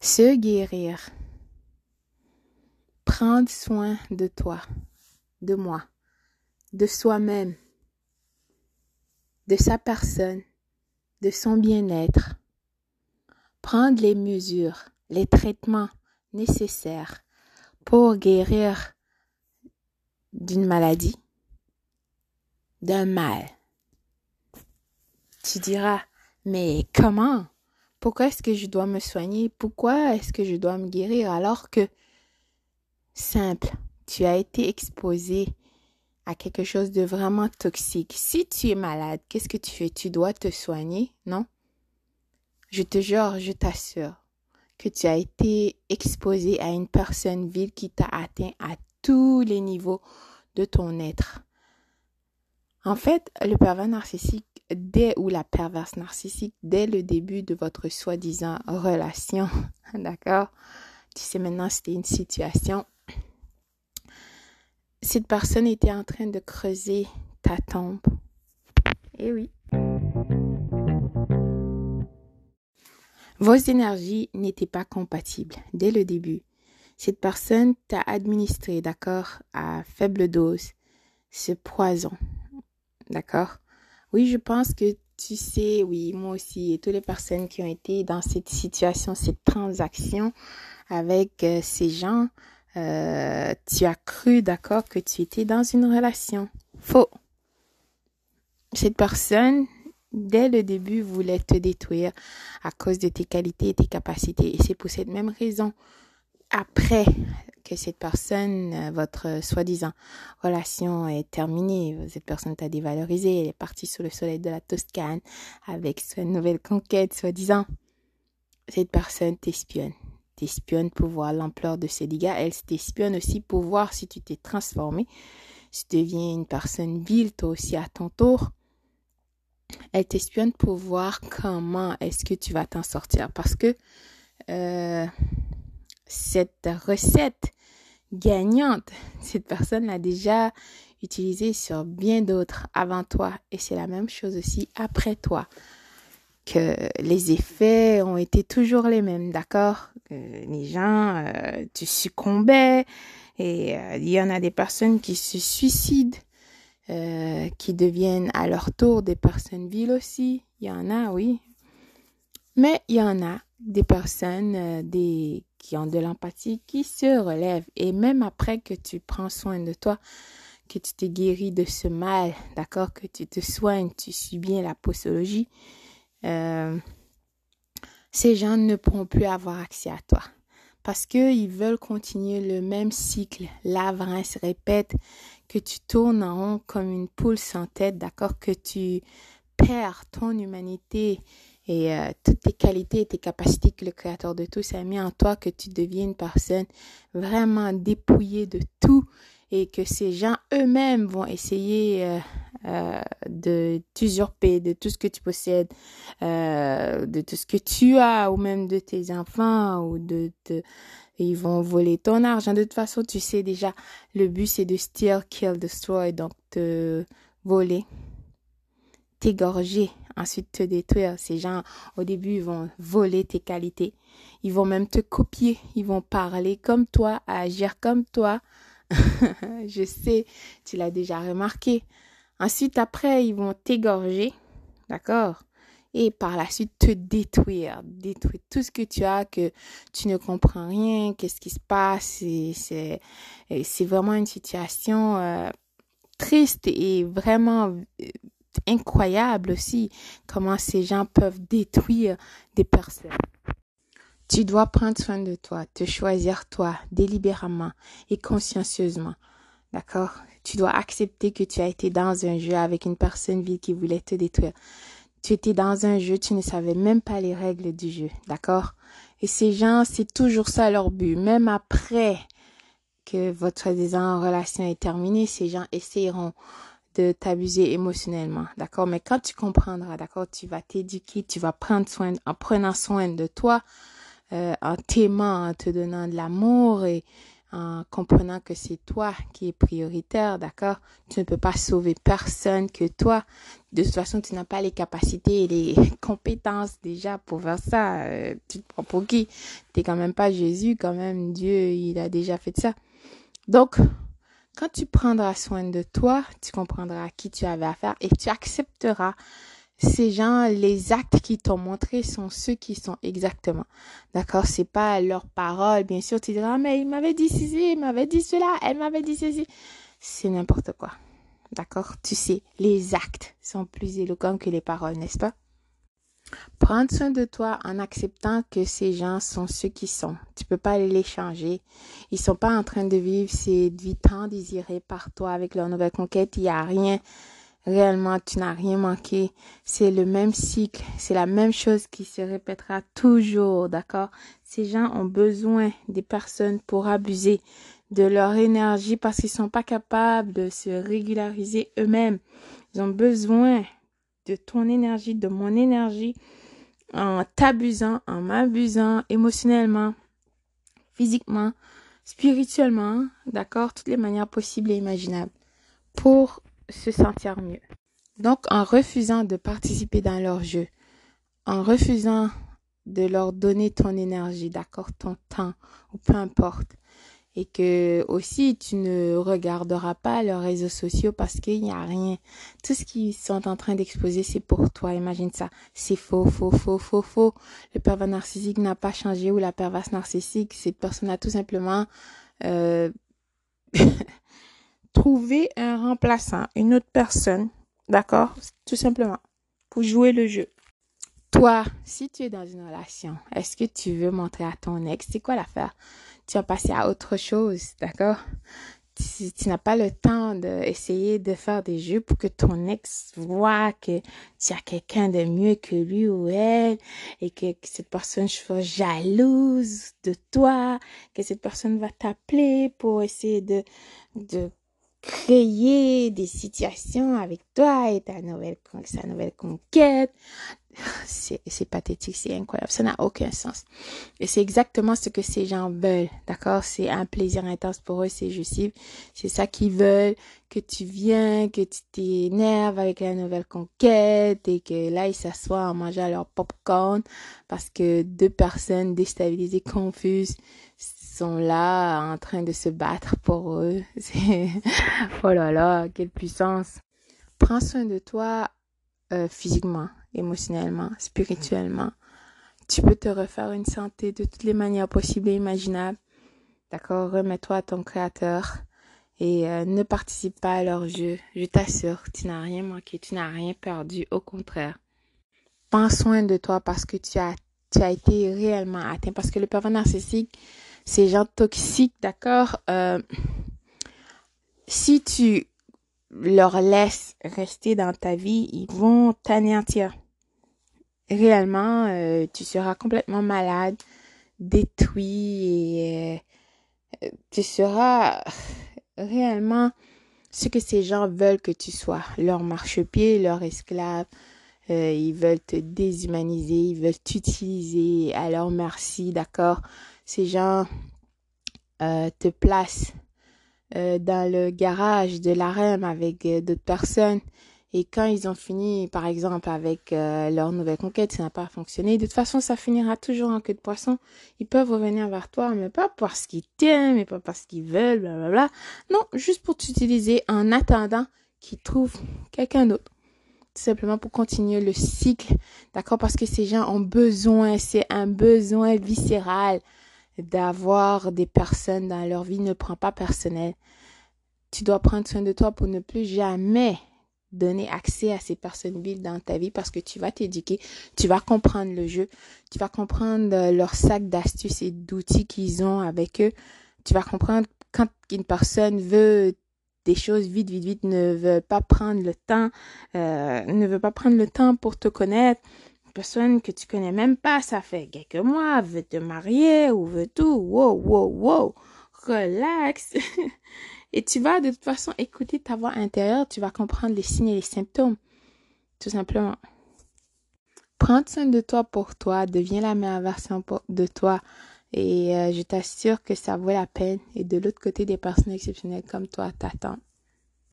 Se guérir, prendre soin de toi, de moi, de soi-même, de sa personne, de son bien-être, prendre les mesures, les traitements nécessaires pour guérir d'une maladie, d'un mal. Tu diras, mais comment? Pourquoi est-ce que je dois me soigner? Pourquoi est-ce que je dois me guérir alors que, simple, tu as été exposé à quelque chose de vraiment toxique. Si tu es malade, qu'est-ce que tu fais? Tu dois te soigner, non? Je te jure, je t'assure que tu as été exposé à une personne vile qui t'a atteint à tous les niveaux de ton être. En fait, le pervers narcissique, ou la perverse narcissique, dès le début de votre soi-disant relation, d'accord? Tu sais maintenant, c'était une situation. Cette personne était en train de creuser ta tombe. Eh oui. Vos énergies n'étaient pas compatibles dès le début. Cette personne t'a administré, d'accord, à faible dose, ce poison, d'accord? Oui, je pense que tu sais, oui, moi aussi, et toutes les personnes qui ont été dans cette situation, cette transaction avec ces gens, tu as cru, d'accord, que tu étais dans une relation. Faux. Cette personne, dès le début, voulait te détruire à cause de tes qualités et tes capacités. Et c'est pour cette même raison, après que cette personne, votre soi-disant relation est terminée, cette personne t'a dévalorisé, elle est partie sur le soleil de la Toscane avec sa nouvelle conquête, soi-disant. Cette personne t'espionne. T'espionne pour voir l'ampleur de ses dégâts. Elle t'espionne aussi pour voir si tu t'es transformé. Si tu deviens une personne vile, toi aussi à ton tour. Elle t'espionne pour voir comment est-ce que tu vas t'en sortir. Parce que cette recette gagnante, cette personne l'a déjà utilisée sur bien d'autres avant toi. Et c'est la même chose aussi après toi. Que les effets ont été toujours les mêmes, d'accord? Les gens, tu succombais. Et il y en a des personnes qui se suicident. Qui deviennent à leur tour des personnes viles aussi. Il y en a, oui. Mais il y en a des personnes qui ont de l'empathie, qui se relèvent. Et même après que tu prends soin de toi, que tu t'es guéri de ce mal, d'accord, que tu te soignes, tu suis bien la posologie, ces gens ne pourront plus avoir accès à toi. Parce qu'ils veulent continuer le même cycle. L'avrin se répète, que tu tournes en rond comme une poule sans tête, d'accord? Que tu perds ton humanité et toutes tes qualités et tes capacités que le Créateur de tous a mis en toi, que tu deviens une personne vraiment dépouillée de tout et que ces gens eux-mêmes vont essayer de t'usurper de tout ce que tu possèdes, de tout ce que tu as ou même de tes enfants ou ils vont voler ton argent. De toute façon, tu sais déjà, le but c'est de steal, kill, destroy, donc te voler, t'égorger, ensuite te détruire. Ces gens, au début, ils vont voler tes qualités. Ils vont même te copier. Ils vont parler comme toi, agir comme toi. Je sais, tu l'as déjà remarqué. Ensuite, après, ils vont t'égorger, d'accord? Et par la suite, te détruire tout ce que tu as, que tu ne comprends rien, qu'est-ce qui se passe. C'est vraiment une situation triste et vraiment incroyable aussi, comment ces gens peuvent détruire des personnes. Tu dois prendre soin de toi, te choisir toi, délibérément et consciencieusement. D'accord? Tu dois accepter que tu as été dans un jeu avec une personne vile qui voulait te détruire. Tu étais dans un jeu, tu ne savais même pas les règles du jeu. D'accord? Et ces gens, c'est toujours ça leur but. Même après que votre soi-disant relation est terminée, ces gens essaieront de t'abuser émotionnellement. D'accord? Mais quand tu comprendras, d'accord, tu vas t'éduquer, tu vas prendre soin, en prenant soin de toi, en t'aimant, en te donnant de l'amour et en comprenant que c'est toi qui es prioritaire, d'accord? Tu ne peux pas sauver personne que toi. De toute façon, tu n'as pas les capacités et les compétences déjà pour faire ça. Tu te prends pour qui? T'es quand même pas Jésus, quand même. Dieu, il a déjà fait ça. Donc, quand tu prendras soin de toi, tu comprendras à qui tu avais affaire et tu accepteras ces gens, les actes qu'ils t'ont montrés sont ceux qui sont exactement. D'accord? C'est pas leurs paroles. Bien sûr, tu diras, mais il m'avait dit ceci, il m'avait dit cela, elle m'avait dit ceci. C'est n'importe quoi. D'accord? Tu sais, les actes sont plus éloquents que les paroles, n'est-ce pas? Prendre soin de toi en acceptant que ces gens sont ceux qui sont. Tu peux pas les changer. Ils sont pas en train de vivre cette vie tant désirée par toi avec leur nouvelle conquête. Il y a rien. Réellement, tu n'as rien manqué. C'est le même cycle. C'est la même chose qui se répétera toujours, d'accord? Ces gens ont besoin des personnes pour abuser de leur énergie parce qu'ils sont pas capables de se régulariser eux-mêmes. Ils ont besoin de ton énergie, de mon énergie, en t'abusant, en m'abusant émotionnellement, physiquement, spirituellement, d'accord? Toutes les manières possibles et imaginables pour se sentir mieux. Donc, en refusant de participer dans leur jeu, en refusant de leur donner ton énergie, d'accord, ton temps, ou peu importe, et que aussi tu ne regarderas pas leurs réseaux sociaux parce qu'il n'y a rien. Tout ce qu'ils sont en train d'exposer, c'est pour toi. Imagine ça. C'est faux, faux, faux, faux, faux. Le pervers narcissique n'a pas changé ou la perverse narcissique. Cette personne a tout simplement trouvé un remplaçant, une autre personne, d'accord, tout simplement, pour jouer le jeu. Toi, si tu es dans une relation, est-ce que tu veux montrer à ton ex, c'est quoi l'affaire? Tu vas passer à autre chose, d'accord? Tu n'as pas le temps d'essayer de faire des jeux pour que ton ex voit que tu as quelqu'un de mieux que lui ou elle et que cette personne soit jalouse de toi, que cette personne va t'appeler pour essayer de créer des situations avec toi et sa nouvelle conquête. C'est pathétique, c'est incroyable, ça n'a aucun sens. Et c'est exactement ce que ces gens veulent, d'accord? C'est un plaisir intense pour eux, c'est jouissif. C'est ça qu'ils veulent, que tu viens, que tu t'énerves avec la nouvelle conquête et que là, ils s'assoient en mangeant leur popcorn parce que deux personnes déstabilisées, confuses, sont là en train de se battre pour eux. Oh là là, quelle puissance. Prends soin de toi physiquement, émotionnellement, spirituellement. Tu peux te refaire une santé de toutes les manières possibles et imaginables. D'accord? Remets-toi à ton créateur et ne participe pas à leur jeu. Je t'assure, tu n'as rien manqué, tu n'as rien perdu. Au contraire. Prends soin de toi parce que tu as été réellement atteint. Parce que le pervers narcissique, ces gens toxiques, d'accord? Si tu leur laisses rester dans ta vie, ils vont t'anéantir. Réellement, tu seras complètement malade, détruit et tu seras réellement ce que ces gens veulent que tu sois. Leur marchepied, leur esclave. Ils veulent te déshumaniser, ils veulent t'utiliser à leur merci, d'accord? Ces gens te placent dans le garage de l'harem avec d'autres personnes. Et quand ils ont fini, par exemple, avec leur nouvelle conquête, ça n'a pas fonctionné. De toute façon, ça finira toujours en queue de poisson. Ils peuvent revenir vers toi, mais pas parce qu'ils t'aiment, mais pas parce qu'ils veulent, blablabla. Non, juste pour t'utiliser en attendant qu'ils trouvent quelqu'un d'autre. Tout simplement pour continuer le cycle, d'accord? Parce que ces gens ont besoin, c'est un besoin viscéral d'avoir des personnes dans leur vie. Ne prends pas personnel. Tu dois prendre soin de toi pour ne plus jamais donner accès à ces personnes vides dans ta vie parce que tu vas t'éduquer, tu vas comprendre le jeu, tu vas comprendre leur sac d'astuces et d'outils qu'ils ont avec eux. Tu vas comprendre quand une personne veut des choses vite, ne veut pas prendre le temps pour te connaître. Une personne que tu connais même pas, ça fait quelques mois, veut te marier ou veut tout. Wow, relax. Et tu vas de toute façon écouter ta voix intérieure, tu vas comprendre les signes et les symptômes, tout simplement. Prends soin de toi pour toi, deviens la meilleure version de toi Et je t'assure que ça vaut la peine. Et de l'autre côté, des personnes exceptionnelles comme toi t'attendent.